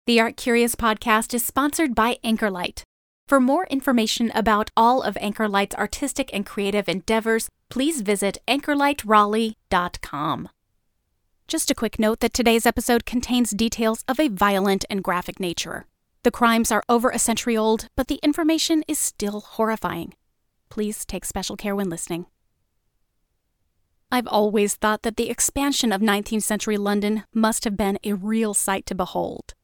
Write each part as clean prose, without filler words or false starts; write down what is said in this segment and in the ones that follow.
The Art Curious podcast is sponsored by Anchorlight. For more information about all of Anchorlight's artistic and creative endeavors, please visit anchorlightraleigh.com. Just a quick note that today's episode contains details of a violent and graphic nature. The crimes are over a century old, but the information is still horrifying. Please take special care when listening. I've always thought that the expansion of 19th century London must have been a real sight to behold.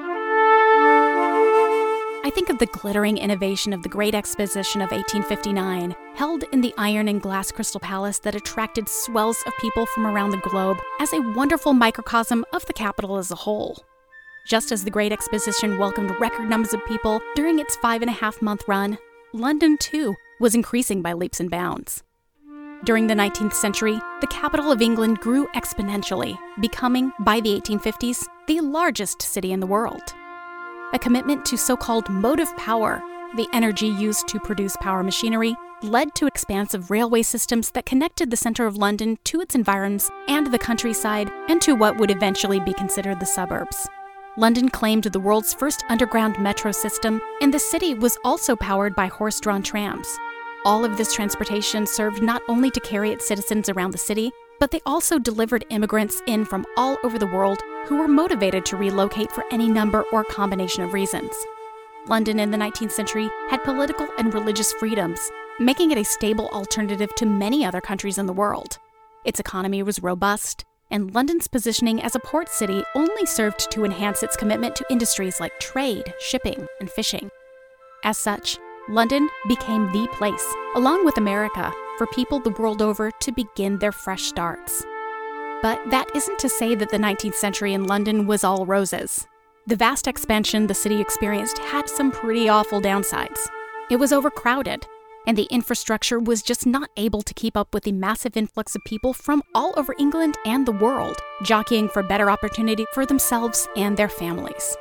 I think of the glittering innovation of the Great Exposition of 1859, held in the iron and glass Crystal Palace that attracted swells of people from around the globe, as a wonderful microcosm of the capital as a whole. Just as the Great Exposition welcomed record numbers of people during its 5.5-month run, London, too, was increasing by leaps and bounds. During the 19th century, the capital of England grew exponentially, becoming, by the 1850s, the largest city in the world. A commitment to so-called motive power, the energy used to produce power machinery, led to expansive railway systems that connected the center of London to its environs and the countryside, and to what would eventually be considered the suburbs. London claimed the world's first underground metro system, and the city was also powered by horse-drawn trams. All of this transportation served not only to carry its citizens around the city, but they also delivered immigrants in from all over the world who were motivated to relocate for any number or combination of reasons. London in the 19th century had political and religious freedoms, making it a stable alternative to many other countries in the world. Its economy was robust, and London's positioning as a port city only served to enhance its commitment to industries like trade, shipping, and fishing. As such, London became the place, along with America, for people the world over to begin their fresh starts. But that isn't to say that the 19th century in London was all roses. The vast expansion the city experienced had some pretty awful downsides. It was overcrowded, and the infrastructure was just not able to keep up with the massive influx of people from all over England and the world, jockeying for better opportunity for themselves and their families.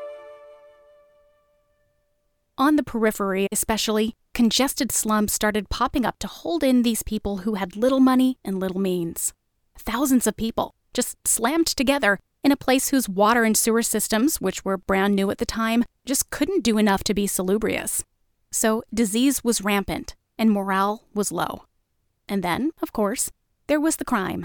On the periphery especially, congested slums started popping up to hold in these people who had little money and little means. Thousands of people just slammed together in a place whose water and sewer systems, which were brand new at the time, just couldn't do enough to be salubrious. So disease was rampant and morale was low. And then, of course, there was the crime.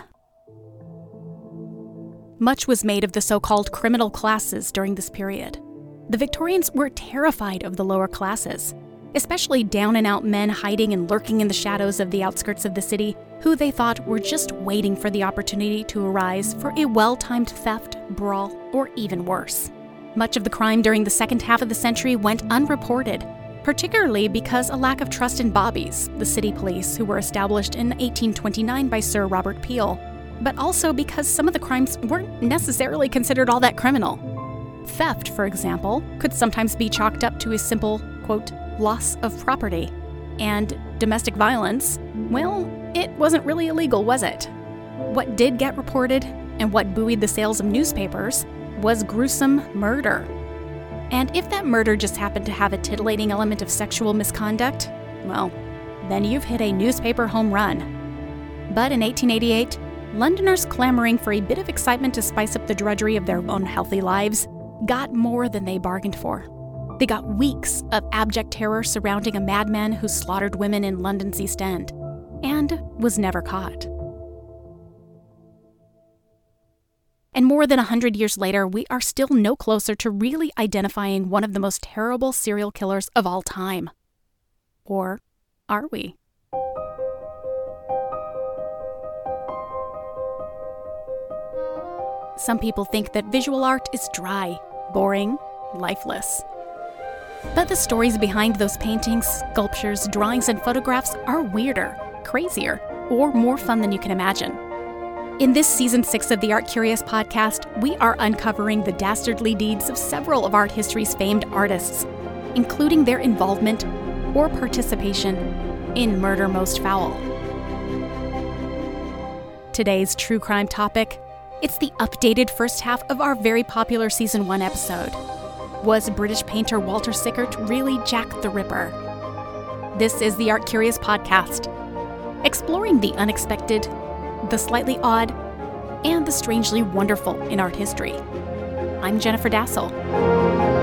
Much was made of the so-called criminal classes during this period. The Victorians were terrified of the lower classes, especially down-and-out men hiding and lurking in the shadows of the outskirts of the city, who they thought were just waiting for the opportunity to arise for a well-timed theft, brawl, or even worse. Much of the crime during the second half of the century went unreported, particularly because a lack of trust in bobbies, the city police, who were established in 1829 by Sir Robert Peel, but also because some of the crimes weren't necessarily considered all that criminal. Theft, for example, could sometimes be chalked up to a simple, quote, loss of property. And domestic violence, well, it wasn't really illegal, was it? What did get reported, and what buoyed the sales of newspapers, was gruesome murder. And if that murder just happened to have a titillating element of sexual misconduct, well, then you've hit a newspaper home run. But in 1888, Londoners clamoring for a bit of excitement to spice up the drudgery of their unhealthy lives got more than they bargained for. They got weeks of abject terror surrounding a madman who slaughtered women in London's East End, and was never caught. And more than 100 years later, we are still no closer to really identifying one of the most terrible serial killers of all time. Or are we? Some people think that visual art is dry, boring, lifeless. But the stories behind those paintings, sculptures, drawings, and photographs are weirder, crazier, or more fun than you can imagine. In this Season 6 of the Art Curious podcast, we are uncovering the dastardly deeds of several of art history's famed artists, including their involvement or participation in Murder Most Foul. Today's true crime topic, it's the updated first half of our very popular Season 1 episode. Was British painter Walter Sickert really Jack the Ripper? This is the Art Curious podcast, exploring the unexpected, the slightly odd, and the strangely wonderful in art history. I'm Jennifer Dassel.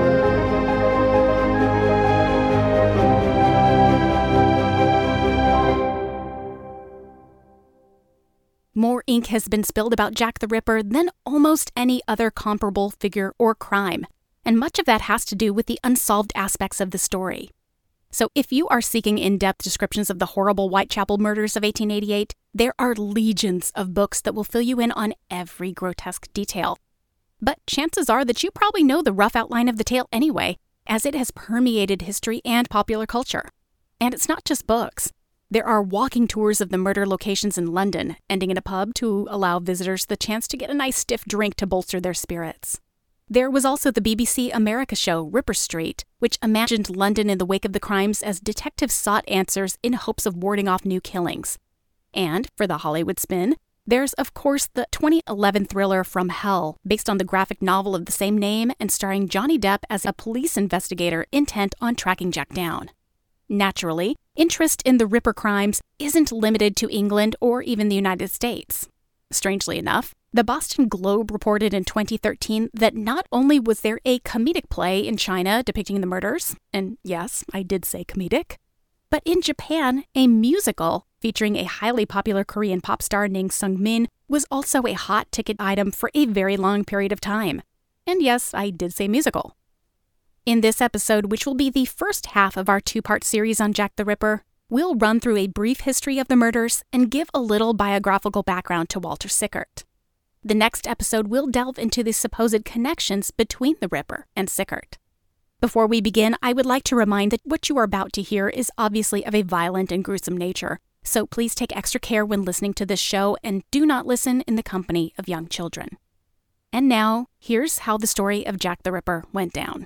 More ink has been spilled about Jack the Ripper than almost any other comparable figure or crime, and much of that has to do with the unsolved aspects of the story. So if you are seeking in-depth descriptions of the horrible Whitechapel murders of 1888, there are legions of books that will fill you in on every grotesque detail. But chances are that you probably know the rough outline of the tale anyway, as it has permeated history and popular culture. And it's not just books. There are walking tours of the murder locations in London, ending in a pub to allow visitors the chance to get a nice stiff drink to bolster their spirits. There was also the BBC America show Ripper Street, which imagined London in the wake of the crimes as detectives sought answers in hopes of warding off new killings. And, for the Hollywood spin, there's, of course, the 2011 thriller From Hell, based on the graphic novel of the same name and starring Johnny Depp as a police investigator intent on tracking Jack down. Naturally, interest in the Ripper crimes isn't limited to England or even the United States. Strangely enough, the Boston Globe reported in 2013 that not only was there a comedic play in China depicting the murders, and yes, I did say comedic, but in Japan, a musical featuring a highly popular Korean pop star named Sungmin was also a hot ticket item for a very long period of time. And yes, I did say musical. In this episode, which will be the first half of our two-part series on Jack the Ripper, we'll run through a brief history of the murders and give a little biographical background to Walter Sickert. The next episode will delve into the supposed connections between the Ripper and Sickert. Before we begin, I would like to remind that what you are about to hear is obviously of a violent and gruesome nature, so please take extra care when listening to this show and do not listen in the company of young children. And now, here's how the story of Jack the Ripper went down.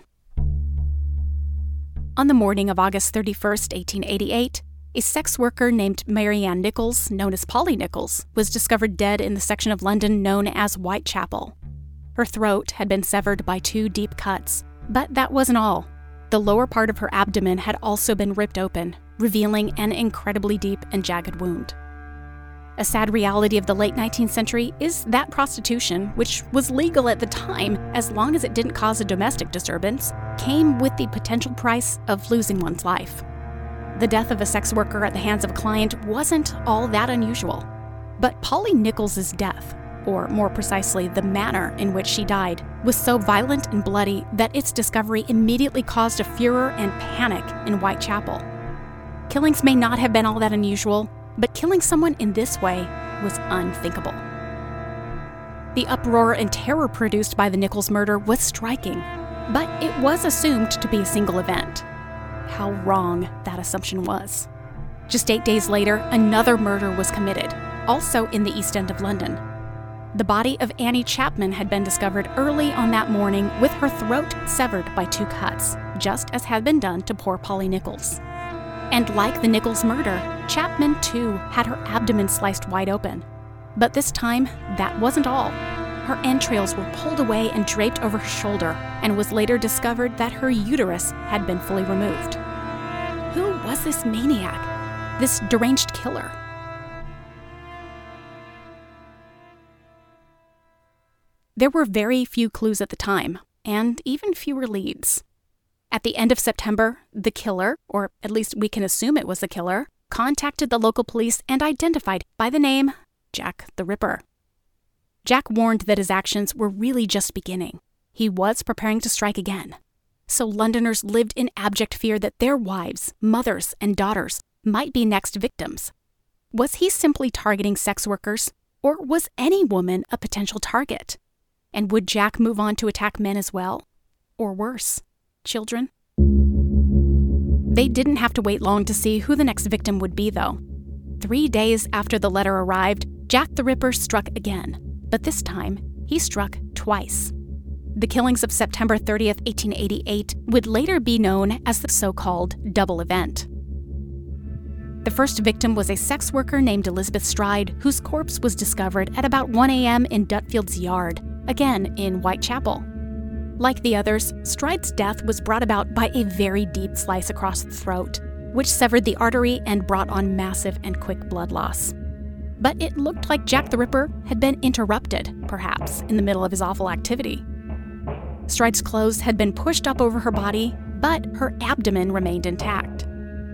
On the morning of August 31st, 1888, a sex worker named Mary Ann Nichols, known as Polly Nichols, was discovered dead in the section of London known as Whitechapel. Her throat had been severed by 2 deep cuts, but that wasn't all. The lower part of her abdomen had also been ripped open, revealing an incredibly deep and jagged wound. A sad reality of the late 19th century is that prostitution, which was legal at the time as long as it didn't cause a domestic disturbance, came with the potential price of losing one's life. The death of a sex worker at the hands of a client wasn't all that unusual. But Polly Nichols' death, or more precisely the manner in which she died, was so violent and bloody that its discovery immediately caused a furor and panic in Whitechapel. Killings may not have been all that unusual, but killing someone in this way was unthinkable. The uproar and terror produced by the Nichols murder was striking, but it was assumed to be a single event. How wrong that assumption was. Just 8 days later, another murder was committed, also in the East End of London. The body of Annie Chapman had been discovered early on that morning with her throat severed by 2 cuts, just as had been done to poor Polly Nichols. And like the Nichols murder, Chapman too had her abdomen sliced wide open. But this time, that wasn't all. Her entrails were pulled away and draped over her shoulder, and was later discovered that her uterus had been fully removed. Who was this maniac? This deranged killer? There were very few clues at the time, and even fewer leads. At the end of September, the killer, or at least we can assume it was the killer, contacted the local police and identified by the name Jack the Ripper. Jack warned that his actions were really just beginning. He was preparing to strike again. So Londoners lived in abject fear that their wives, mothers, and daughters might be next victims. Was he simply targeting sex workers, or was any woman a potential target? And would Jack move on to attack men as well? Or worse, children? They didn't have to wait long to see who the next victim would be, though. 3 days after the letter arrived, Jack the Ripper struck again, but this time, he struck twice. The killings of September 30th, 1888 would later be known as the so-called double event. The first victim was a sex worker named Elizabeth Stride, whose corpse was discovered at about 1 a.m. in Dutfield's Yard, again in Whitechapel. Like the others, Stride's death was brought about by a very deep slice across the throat, which severed the artery and brought on massive and quick blood loss. But it looked like Jack the Ripper had been interrupted, perhaps, in the middle of his awful activity. Stride's clothes had been pushed up over her body, but her abdomen remained intact.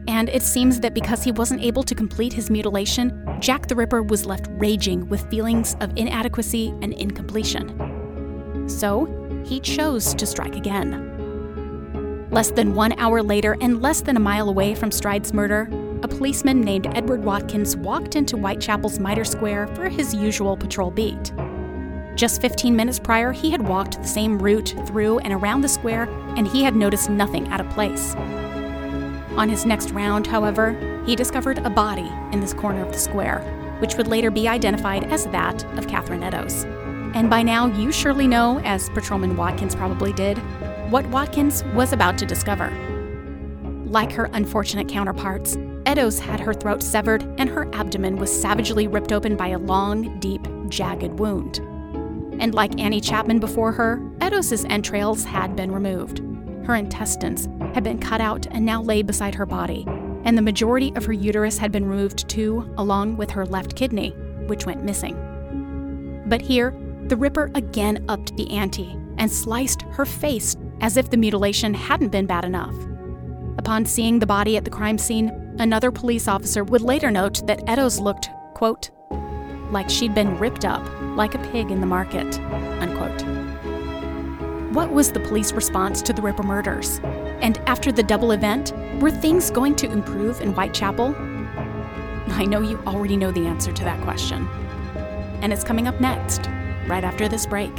And it seems that because he wasn't able to complete his mutilation, Jack the Ripper was left raging with feelings of inadequacy and incompletion. So, he chose to strike again. Less than 1 hour later, and less than a mile away from Stride's murder, a policeman named Edward Watkins walked into Whitechapel's Mitre Square for his usual patrol beat. Just 15 minutes prior, he had walked the same route through and around the square, and he had noticed nothing out of place. On his next round, however, he discovered a body in this corner of the square, which would later be identified as that of Catherine Eddowes. And by now, you surely know, as Patrolman Watkins probably did, what Watkins was about to discover. Like her unfortunate counterparts, Eddowes had her throat severed and her abdomen was savagely ripped open by a long, deep, jagged wound. And like Annie Chapman before her, Eddowes' entrails had been removed. Her intestines had been cut out and now lay beside her body, and the majority of her uterus had been removed too, along with her left kidney, which went missing. But here, the Ripper again upped the ante and sliced her face as if the mutilation hadn't been bad enough. Upon seeing the body at the crime scene, another police officer would later note that Eddowes looked, quote, like she'd been ripped up like a pig in the market, unquote. What was the police response to the Ripper murders? And after the double event, were things going to improve in Whitechapel? I know you already know the answer to that question. And it's coming up next, right after this break.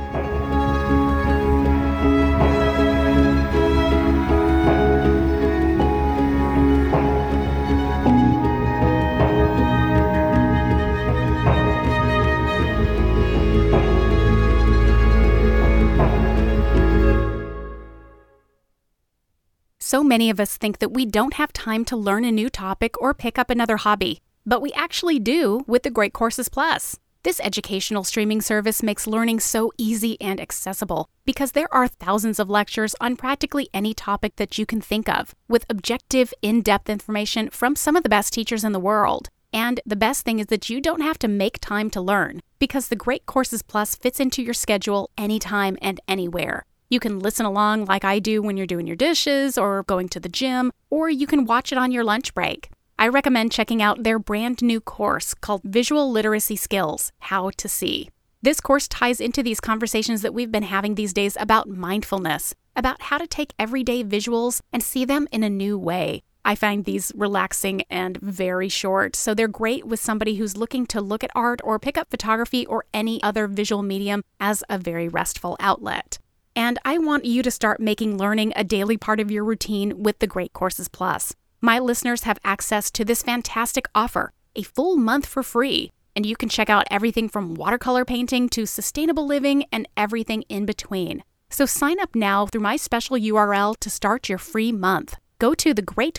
So many of us think that we don't have time to learn a new topic or pick up another hobby, but we actually do with the Great Courses Plus. This educational streaming service makes learning so easy and accessible because there are thousands of lectures on practically any topic that you can think of, with objective, in-depth information from some of the best teachers in the world. And the best thing is that you don't have to make time to learn because the Great Courses Plus fits into your schedule anytime and anywhere. You can listen along like I do when you're doing your dishes or going to the gym, or you can watch it on your lunch break. I recommend checking out their brand new course called Visual Literacy Skills, How to See. This course ties into these conversations that we've been having these days about mindfulness, about how to take everyday visuals and see them in a new way. I find these relaxing and very short, so they're great with somebody who's looking to look at art or pick up photography or any other visual medium as a very restful outlet. And I want you to start making learning a daily part of your routine with the Great Courses Plus. My listeners have access to this fantastic offer, a full month for free, and you can check out everything from watercolor painting to sustainable living and everything in between. So sign up now through my special URL to start your free month. Go to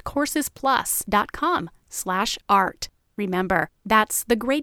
thegreatcoursesplus.com/art. Remember, that's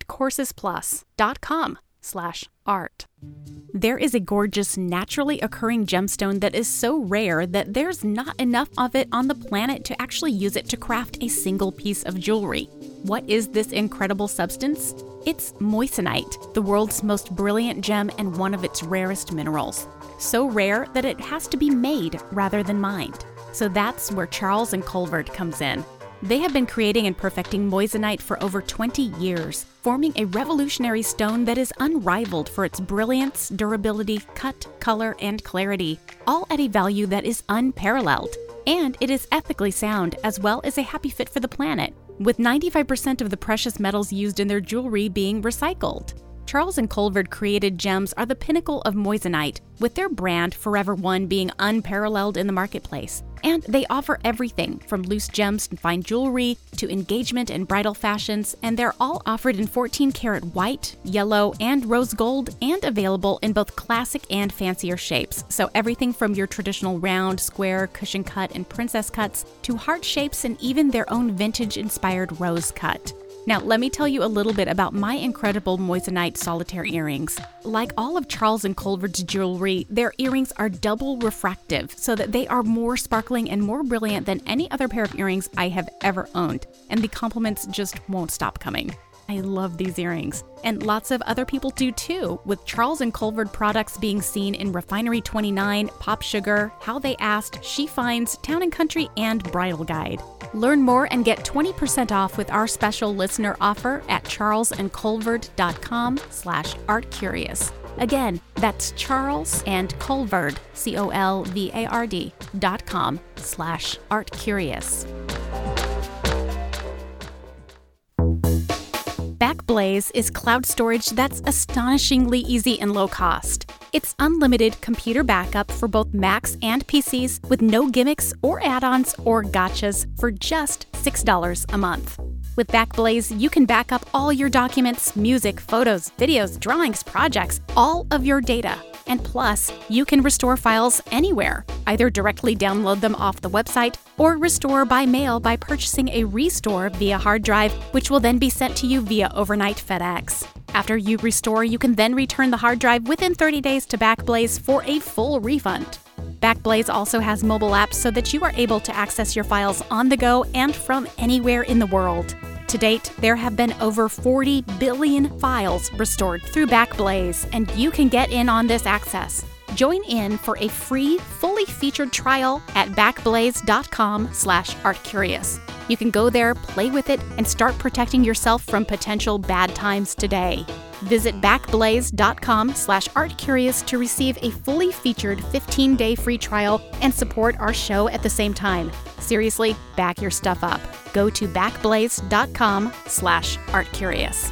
thegreatcoursesplus.com/art. There is a gorgeous, naturally occurring gemstone that is so rare that there's not enough of it on the planet to actually use it to craft a single piece of jewelry. What is this incredible substance? It's moissanite, the world's most brilliant gem and one of its rarest minerals. So rare that it has to be made rather than mined. So that's where Charles & Colvard comes in. They have been creating and perfecting moissanite for over 20 years, forming a revolutionary stone that is unrivaled for its brilliance, durability, cut, color, and clarity, all at a value that is unparalleled. And it is ethically sound, as well as a happy fit for the planet, with 95% of the precious metals used in their jewelry being recycled. Charles & Colvard created gems are the pinnacle of moissanite, with their brand Forever One being unparalleled in the marketplace. And they offer everything from loose gems and fine jewelry to engagement and bridal fashions, and they're all offered in 14-karat white, yellow, and rose gold, and available in both classic and fancier shapes. So everything from your traditional round, square, cushion cut, and princess cuts to heart shapes and even their own vintage-inspired rose cut. Now, let me tell you a little bit about my incredible moissanite solitaire earrings. Like all of Charles & Colvard's jewelry, their earrings are double refractive so that they are more sparkling and more brilliant than any other pair of earrings I have ever owned, and the compliments just won't stop coming. I love these earrings. And lots of other people do too, with Charles & Colvard products being seen in Refinery 29, Pop Sugar, How They Asked, She Finds, Town & Country, and Bridal Guide. Learn more and get 20% off with our special listener offer at charlesandcolvard.com/artcurious. Again, that's Charles and Colvard, COLVARD.com/artcurious. Backblaze is cloud storage that's astonishingly easy and low cost. It's unlimited computer backup for both Macs and PCs with no gimmicks or add-ons or gotchas for just $6 a month. With Backblaze, you can back up all your documents, music, photos, videos, drawings, projects, all of your data. And plus, you can restore files anywhere. Either directly download them off the website or restore by mail by purchasing a restore via hard drive, which will then be sent to you via overnight FedEx. After you restore, you can then return the hard drive within 30 days to Backblaze for a full refund. Backblaze also has mobile apps so that you are able to access your files on the go and from anywhere in the world. To date, there have been over 40 billion files restored through Backblaze, and you can get in on this access. Join in for a free, fully featured trial at backblaze.com/artcurious. You can go there, play with it, and start protecting yourself from potential bad times today. Visit backblaze.com/artcurious to receive a fully featured 15-day free trial and support our show at the same time. Seriously, back your stuff up. Go to backblaze.com/artcurious.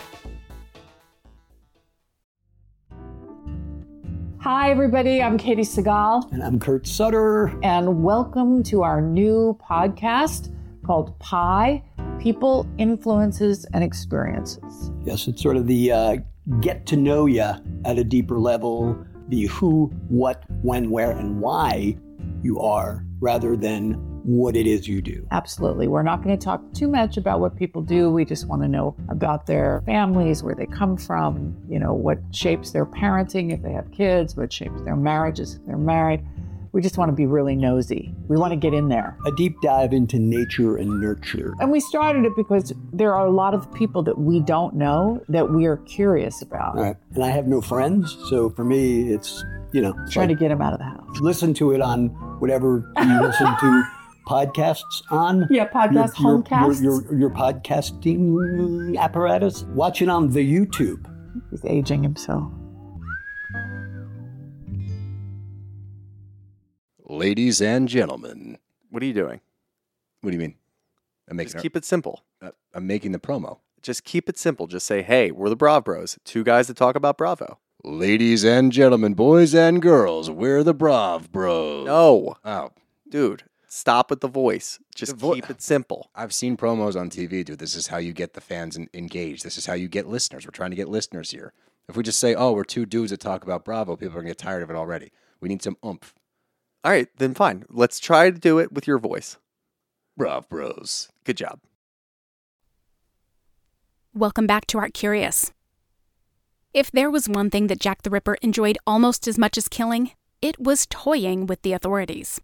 Hi, everybody. I'm Katie Segal. And I'm Kurt Sutter. And welcome to our new podcast called PIE, People, Influences, and Experiences. Yes, it's sort of the get to know you at a deeper level, the who, what, when, where, and why you are, rather than what it is you do. Absolutely. We're not going to talk too much about what people do. We just want to know about their families, where they come from, what shapes their parenting if they have kids, what shapes their marriages if they're married. We just want to be really nosy. We want to get in there. A deep dive into nature and nurture. And we started it because there are a lot of people that we don't know that we are curious about. Right. And I have no friends, so for me, it's, trying to get them out of the house. Listen to it on whatever you listen to podcasts on. Yeah, homecasts. Your podcasting apparatus. Watch it on the YouTube. He's aging himself. Ladies and gentlemen. What are you doing? What do you mean? Just keep it simple. I'm making the promo. Just keep it simple. Just say, hey, we're the Brav Bros. Two guys that talk about Bravo. Ladies and gentlemen, boys and girls, we're the Brav Bros. No. Oh. Dude, stop with the voice. Just keep it simple. I've seen promos on TV, dude. This is how you get the fans engaged. This is how you get listeners. We're trying to get listeners here. If we just say, oh, we're two dudes that talk about Bravo, people are going to get tired of it already. We need some oomph. All right, then fine. Let's try to do it with your voice. Brav Bros. Good job. Welcome back to Art Curious. If there was one thing that Jack the Ripper enjoyed almost as much as killing, it was toying with the authorities.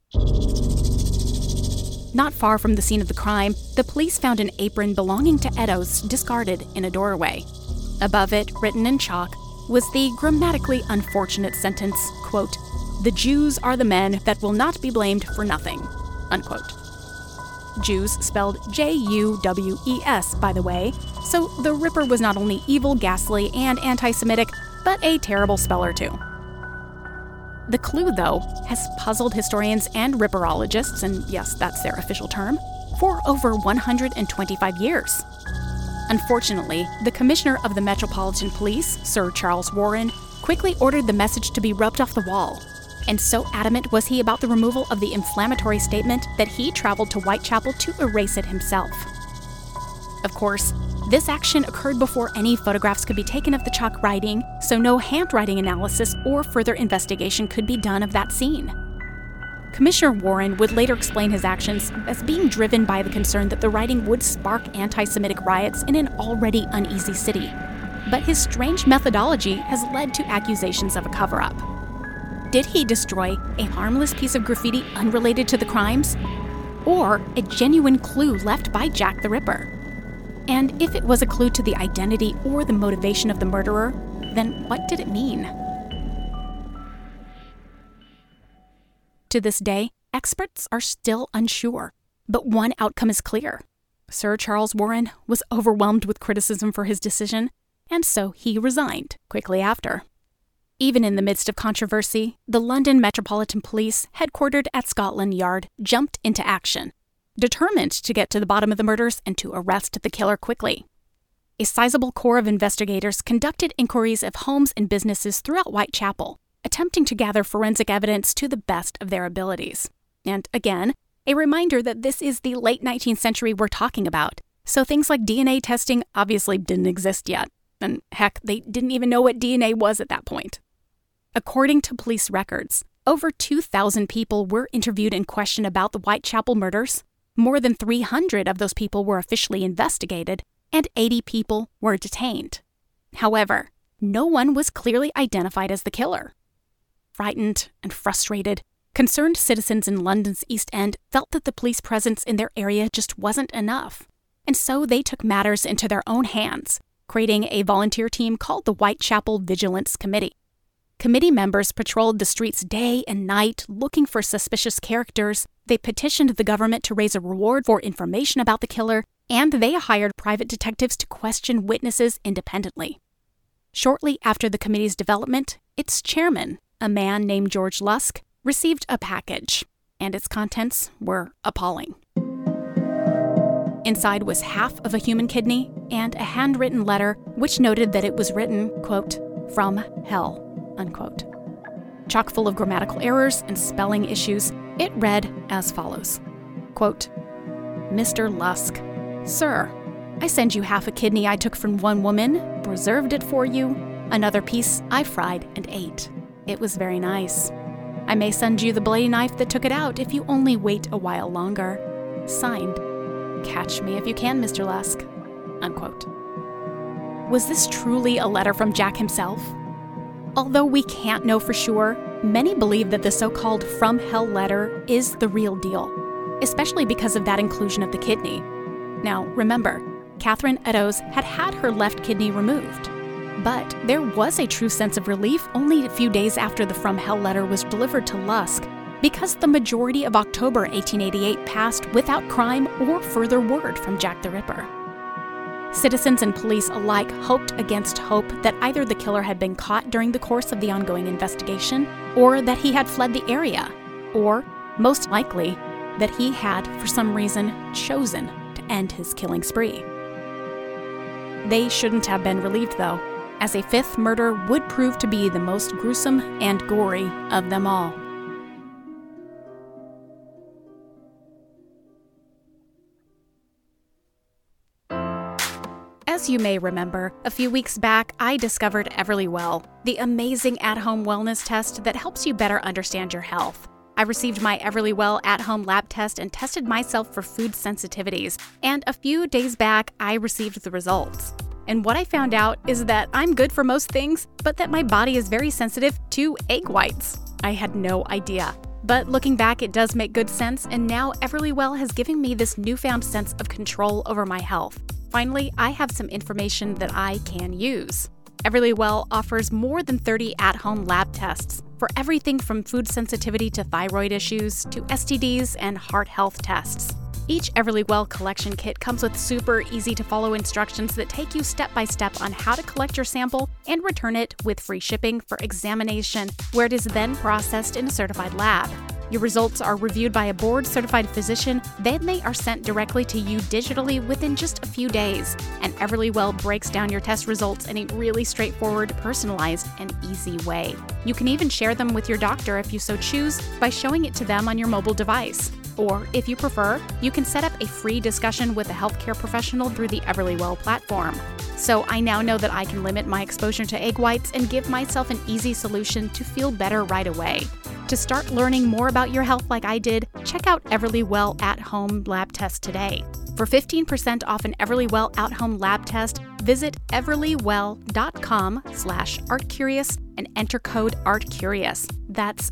Not far from the scene of the crime, the police found an apron belonging to Eddowes discarded in a doorway. Above it, written in chalk, was the grammatically unfortunate sentence, quote, "The Jews are the men that will not be blamed for nothing," unquote. Jews spelled J-U-W-E-S, by the way, so the Ripper was not only evil, ghastly, and anti-Semitic, but a terrible speller too. The clue, though, has puzzled historians and Ripperologists, and yes, that's their official term, for over 125 years. Unfortunately, the Commissioner of the Metropolitan Police, Sir Charles Warren, quickly ordered the message to be rubbed off the wall. And so adamant was he about the removal of the inflammatory statement that he traveled to Whitechapel to erase it himself. Of course, this action occurred before any photographs could be taken of the chalk writing, so no handwriting analysis or further investigation could be done of that scene. Commissioner Warren would later explain his actions as being driven by the concern that the writing would spark anti-Semitic riots in an already uneasy city. But his strange methodology has led to accusations of a cover-up. Did he destroy a harmless piece of graffiti unrelated to the crimes? Or a genuine clue left by Jack the Ripper? And if it was a clue to the identity or the motivation of the murderer, then what did it mean? To this day, experts are still unsure, but one outcome is clear. Sir Charles Warren was overwhelmed with criticism for his decision, and so he resigned quickly after. Even in the midst of controversy, the London Metropolitan Police, headquartered at Scotland Yard, jumped into action, determined to get to the bottom of the murders and to arrest the killer quickly. A sizable corps of investigators conducted inquiries of homes and businesses throughout Whitechapel, attempting to gather forensic evidence to the best of their abilities. And again, a reminder that this is the late 19th century we're talking about, so things like DNA testing obviously didn't exist yet. And heck, they didn't even know what DNA was at that point. According to police records, over 2,000 people were interviewed and questioned about the Whitechapel murders. More than 300 of those people were officially investigated, and 80 people were detained. However, no one was clearly identified as the killer. Frightened and frustrated, concerned citizens in London's East End felt that the police presence in their area just wasn't enough, and so they took matters into their own hands, creating a volunteer team called the Whitechapel Vigilance Committee. Committee members patrolled the streets day and night looking for suspicious characters. They petitioned the government to raise a reward for information about the killer, and they hired private detectives to question witnesses independently. Shortly after the committee's development, its chairman, a man named George Lusk, received a package, and its contents were appalling. Inside was half of a human kidney and a handwritten letter which noted that it was written, quote, "from hell," unquote. Chock full of grammatical errors and spelling issues, it read as follows, quote, "Mr. Lusk, Sir, I send you half a kidney I took from one woman, preserved it for you. Another piece I fried and ate. It was very nice. I may send you the bloody knife that took it out if you only wait a while longer. Signed, Catch me if you can, Mr. Lusk," unquote. Was this truly a letter from Jack himself? Although we can't know for sure, many believe that the so-called From Hell letter is the real deal, especially because of that inclusion of the kidney. Now, remember, Catherine Eddowes had had her left kidney removed. But there was a true sense of relief only a few days after the From Hell letter was delivered to Lusk, because the majority of October 1888 passed without crime or further word from Jack the Ripper. Citizens and police alike hoped against hope that either the killer had been caught during the course of the ongoing investigation, or that he had fled the area, or, most likely, that he had, for some reason, chosen to end his killing spree. They shouldn't have been relieved, though, as a fifth murder would prove to be the most gruesome and gory of them all. As you may remember, a few weeks back, I discovered Everlywell, the amazing at-home wellness test that helps you better understand your health. I received my Everlywell at-home lab test and tested myself for food sensitivities, and a few days back, I received the results. And what I found out is that I'm good for most things, but that my body is very sensitive to egg whites. I had no idea. But looking back, it does make good sense, and now Everlywell has given me this newfound sense of control over my health. Finally, I have some information that I can use. Everlywell offers more than 30 at-home lab tests for everything from food sensitivity to thyroid issues to STDs and heart health tests. Each Everlywell collection kit comes with super easy-to-follow instructions that take you step-by-step on how to collect your sample and return it with free shipping for examination, where it is then processed in a certified lab. Your results are reviewed by a board-certified physician, then they are sent directly to you digitally within just a few days. And Everlywell breaks down your test results in a really straightforward, personalized, and easy way. You can even share them with your doctor if you so choose by showing it to them on your mobile device. Or, if you prefer, you can set up a free discussion with a healthcare professional through the Everlywell platform. So I now know that I can limit my exposure to egg whites and give myself an easy solution to feel better right away. To start learning more about your health like I did, check out Everlywell at-home lab test today. For 15% off an Everlywell at-home lab test, visit everlywell.com/artcurious and enter code ARTCurious. That's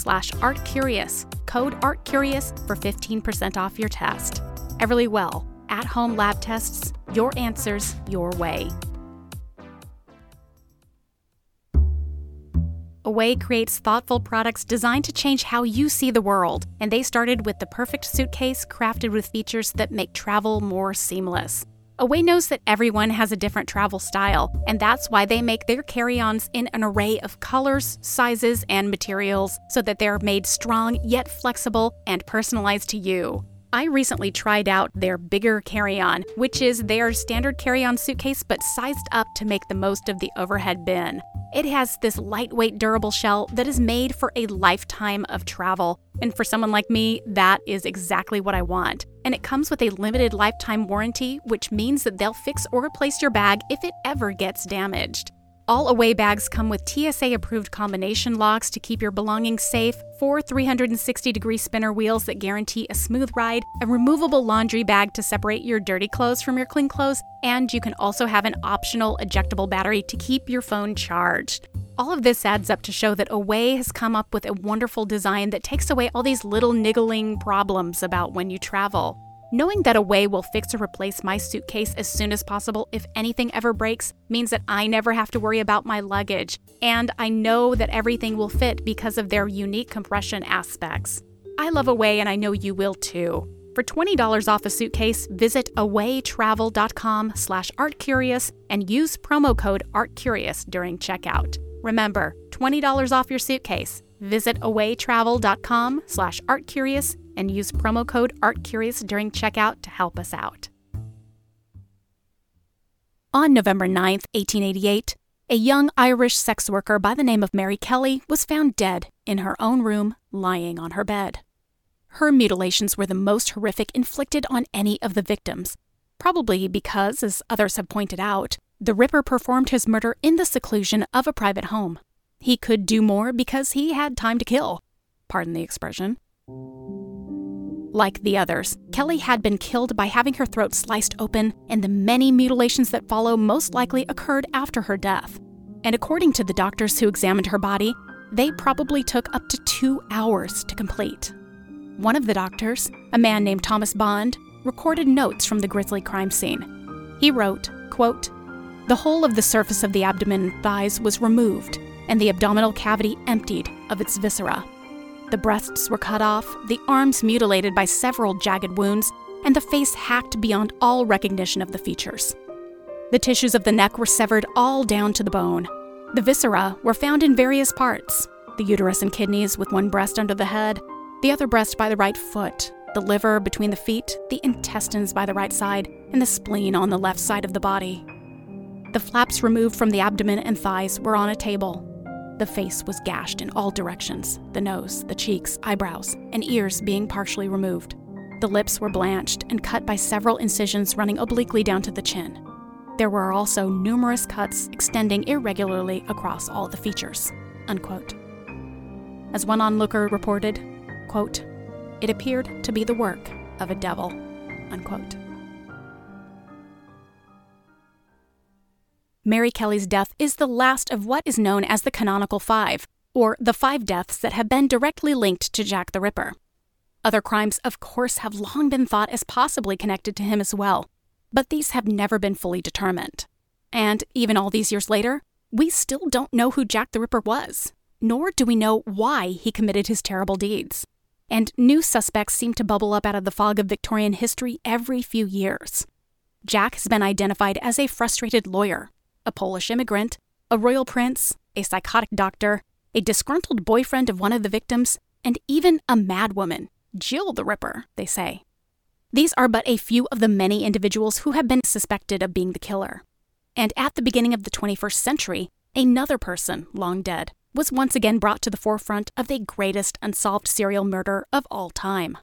everlywell.com/artcurious. Code ARTCurious for 15% off your test. Everlywell, at-home lab tests, your answers, your way. Away creates thoughtful products designed to change how you see the world, and they started with the perfect suitcase crafted with features that make travel more seamless. Away knows that everyone has a different travel style, and that's why they make their carry-ons in an array of colors, sizes, and materials so that they're made strong yet flexible and personalized to you. I recently tried out their bigger carry-on, which is their standard carry-on suitcase but sized up to make the most of the overhead bin. It has this lightweight, durable shell that is made for a lifetime of travel. And for someone like me, that is exactly what I want. And it comes with a limited lifetime warranty, which means that they'll fix or replace your bag if it ever gets damaged. All Away bags come with TSA-approved combination locks to keep your belongings safe, 4 360-degree spinner wheels that guarantee a smooth ride, a removable laundry bag to separate your dirty clothes from your clean clothes, and you can also have an optional ejectable battery to keep your phone charged. All of this adds up to show that Away has come up with a wonderful design that takes away all these little niggling problems about when you travel. Knowing that Away will fix or replace my suitcase as soon as possible if anything ever breaks means that I never have to worry about my luggage, and I know that everything will fit because of their unique compression aspects. I love Away, and I know you will too. For $20 off a suitcase, visit awaytravel.com/artcurious and use promo code ARTCurious during checkout. Remember, $20 off your suitcase. Visit awaytravel.com/artcurious and use promo code ARTCurious during checkout to help us out. On November 9, 1888, a young Irish sex worker by the name of Mary Kelly was found dead in her own room, lying on her bed. Her mutilations were the most horrific inflicted on any of the victims, probably because, as others have pointed out, the Ripper performed his murder in the seclusion of a private home. He could do more because he had time to kill. Pardon the expression. Like the others, Kelly had been killed by having her throat sliced open, and the many mutilations that follow most likely occurred after her death. And according to the doctors who examined her body, they probably took up to 2 hours to complete. One of the doctors, a man named Thomas Bond, recorded notes from the grisly crime scene. He wrote, quote, "The whole of the surface of the abdomen and thighs was removed, and the abdominal cavity emptied of its viscera. The breasts were cut off, the arms mutilated by several jagged wounds, and the face hacked beyond all recognition of the features. The tissues of the neck were severed all down to the bone. The viscera were found in various parts, the uterus and kidneys with one breast under the head, the other breast by the right foot, the liver between the feet, the intestines by the right side, and the spleen on the left side of the body. The flaps removed from the abdomen and thighs were on a table. The face was gashed in all directions, the nose, the cheeks, eyebrows, and ears being partially removed. The lips were blanched and cut by several incisions running obliquely down to the chin. There were also numerous cuts extending irregularly across all the features." Unquote. As one onlooker reported, quote, "It appeared to be the work of a devil." Unquote. Mary Kelly's death is the last of what is known as the Canonical Five, or the 5 deaths that have been directly linked to Jack the Ripper. Other crimes, of course, have long been thought as possibly connected to him as well, but these have never been fully determined. And even all these years later, we still don't know who Jack the Ripper was, nor do we know why he committed his terrible deeds. And new suspects seem to bubble up out of the fog of Victorian history every few years. Jack has been identified as a frustrated lawyer, a Polish immigrant, a royal prince, a psychotic doctor, a disgruntled boyfriend of one of the victims, and even a madwoman, Jill the Ripper, they say. These are but a few of the many individuals who have been suspected of being the killer. And at the beginning of the 21st century, another person, long dead, was once again brought to the forefront of the greatest unsolved serial murder of all time.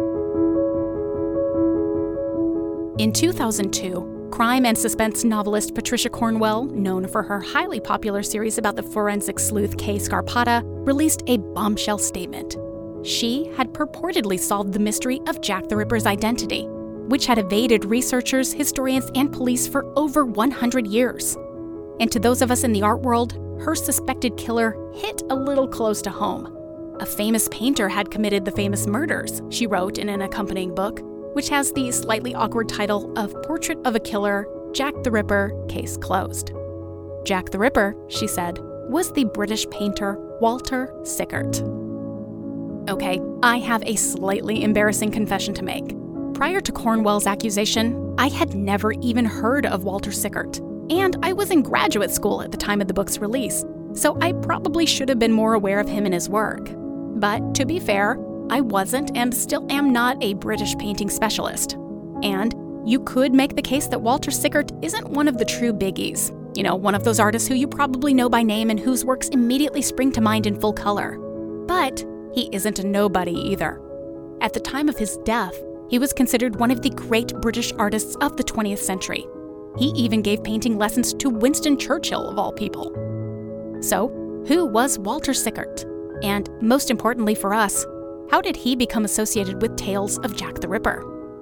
In 2002, crime and suspense novelist Patricia Cornwell, known for her highly popular series about the forensic sleuth Kay Scarpata, released a bombshell statement. She had purportedly solved the mystery of Jack the Ripper's identity, which had evaded researchers, historians, and police for over 100 years. And to those of us in the art world, her suspected killer hit a little close to home. A famous painter had committed the famous murders, she wrote in an accompanying book, which has the slightly awkward title of Portrait of a Killer, Jack the Ripper, Case Closed. Jack the Ripper, she said, was the British painter Walter Sickert. Okay, I have a slightly embarrassing confession to make. Prior to Cornwell's accusation, I had never even heard of Walter Sickert, and I was in graduate school at the time of the book's release, so I probably should have been more aware of him and his work. But to be fair, I wasn't and still am not a British painting specialist. And you could make the case that Walter Sickert isn't one of the true biggies. You know, one of those artists who you probably know by name and whose works immediately spring to mind in full color. But he isn't a nobody either. At the time of his death, he was considered one of the great British artists of the 20th century. He even gave painting lessons to Winston Churchill, of all people. So, who was Walter Sickert? And most importantly for us, how did he become associated with tales of Jack the Ripper?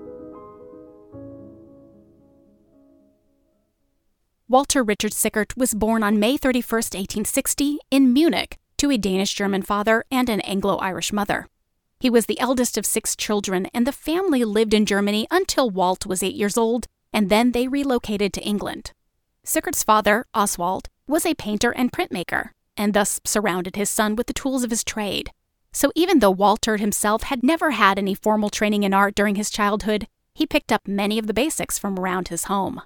Walter Richard Sickert was born on May 31, 1860, in Munich, to a Danish-German father and an Anglo-Irish mother. He was the eldest of 6 children, and the family lived in Germany until Walt was 8 years old, and then they relocated to England. Sickert's father, Oswald, was a painter and printmaker, and thus surrounded his son with the tools of his trade. So even though Walter himself had never had any formal training in art during his childhood, he picked up many of the basics from around his home.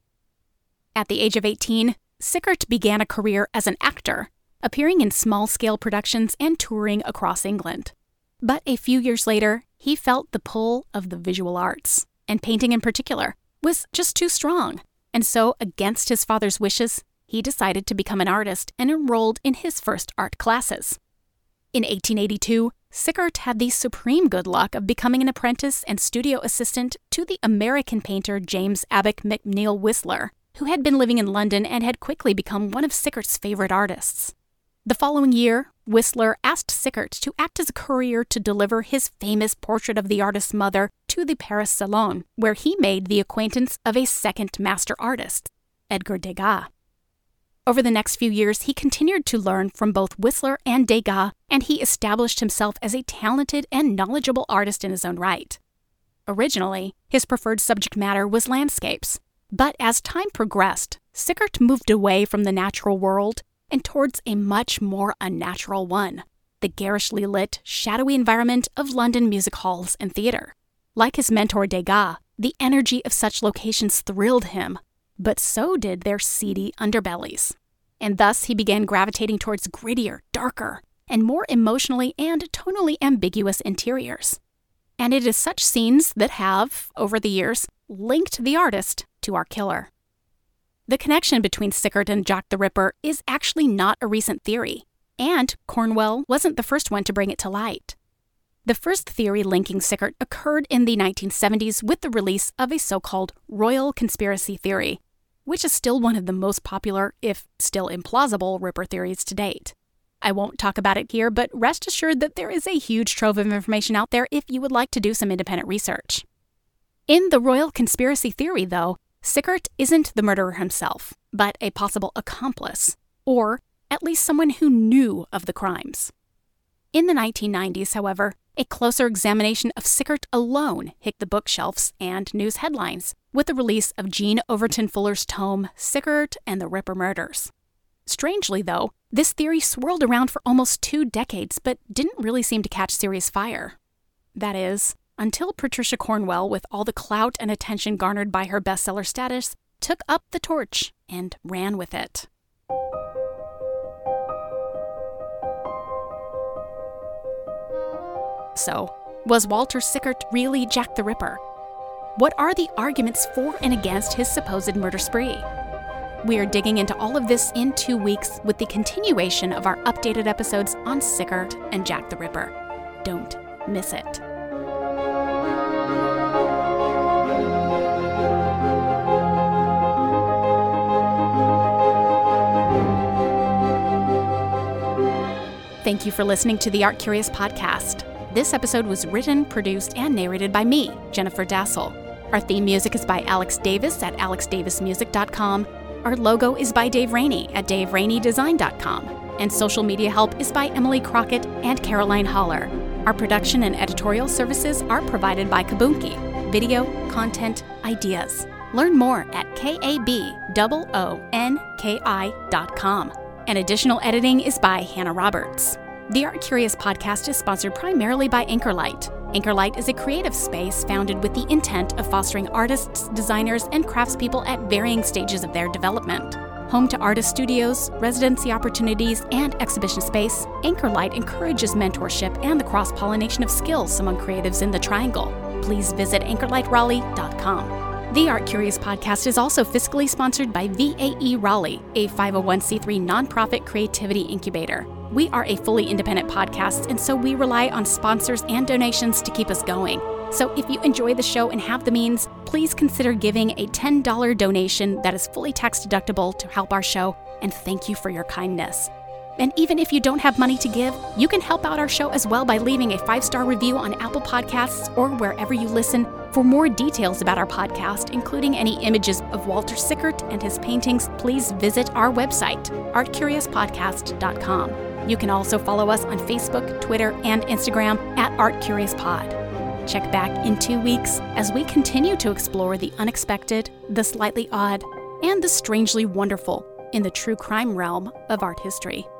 At the age of 18, Sickert began a career as an actor, appearing in small-scale productions and touring across England. But a few years later, he felt the pull of the visual arts, and painting in particular, was just too strong. And so, against his father's wishes, he decided to become an artist and enrolled in his first art classes. In 1882, Sickert had the supreme good luck of becoming an apprentice and studio assistant to the American painter James Abbott McNeill Whistler, who had been living in London and had quickly become one of Sickert's favorite artists. The following year, Whistler asked Sickert to act as a courier to deliver his famous portrait of the artist's mother to the Paris Salon, where he made the acquaintance of a second master artist, Edgar Degas. Over the next few years, he continued to learn from both Whistler and Degas, and he established himself as a talented and knowledgeable artist in his own right. Originally, his preferred subject matter was landscapes, but as time progressed, Sickert moved away from the natural world and towards a much more unnatural one, the garishly lit, shadowy environment of London music halls and theater. Like his mentor Degas, the energy of such locations thrilled him, but so did their seedy underbellies. And thus he began gravitating towards grittier, darker, and more emotionally and tonally ambiguous interiors. And it is such scenes that have, over the years, linked the artist to our killer. The connection between Sickert and Jack the Ripper is actually not a recent theory, and Cornwell wasn't the first one to bring it to light. The first theory linking Sickert occurred in the 1970s with the release of a so-called Royal Conspiracy Theory, which is still one of the most popular, if still implausible, Ripper theories to date. I won't talk about it here, but rest assured that there is a huge trove of information out there if you would like to do some independent research. In the Royal Conspiracy Theory, though, Sickert isn't the murderer himself, but a possible accomplice, or at least someone who knew of the crimes. In the 1990s, however, a closer examination of Sickert alone hit the bookshelves and news headlines with the release of Jean Overton Fuller's tome, Sickert and the Ripper Murders. Strangely, though, this theory swirled around for almost 2 decades but didn't really seem to catch serious fire. That is, until Patricia Cornwell, with all the clout and attention garnered by her bestseller status, took up the torch and ran with it. So, was Walter Sickert really Jack the Ripper? What are the arguments for and against his supposed murder spree? We are digging into all of this in 2 weeks with the continuation of our updated episodes on Sickert and Jack the Ripper. Don't miss it. Thank you for listening to the Art Curious podcast. This episode was written, produced, and narrated by me, Jennifer Dassel. Our theme music is by Alex Davis at alexdavismusic.com. Our logo is by Dave Rainey at daverainydesign.com. And social media help is by Emily Crockett and Caroline Holler. Our production and editorial services are provided by Kabunki. video content ideas. Learn more at KABOONKI.com. And additional editing is by Hannah Roberts. The Art Curious podcast is sponsored primarily by Anchorlight. Anchorlight is a creative space founded with the intent of fostering artists, designers, and craftspeople at varying stages of their development. Home to artist studios, residency opportunities, and exhibition space, Anchorlight encourages mentorship and the cross-pollination of skills among creatives in the Triangle. Please visit anchorlightraleigh.com. The Art Curious podcast is also fiscally sponsored by VAE Raleigh, a 501c3 nonprofit creativity incubator. We are a fully independent podcast, and so we rely on sponsors and donations to keep us going. So if you enjoy the show and have the means, please consider giving a $10 donation that is fully tax deductible to help our show, and thank you for your kindness. And even if you don't have money to give, you can help out our show as well by leaving a 5-star review on Apple Podcasts or wherever you listen. For more details about our podcast, including any images of Walter Sickert and his paintings, please visit our website, artcuriouspodcast.com. You can also follow us on Facebook, Twitter, and Instagram at ArtCuriousPod. Check back in 2 weeks as we continue to explore the unexpected, the slightly odd, and the strangely wonderful in the true crime realm of art history.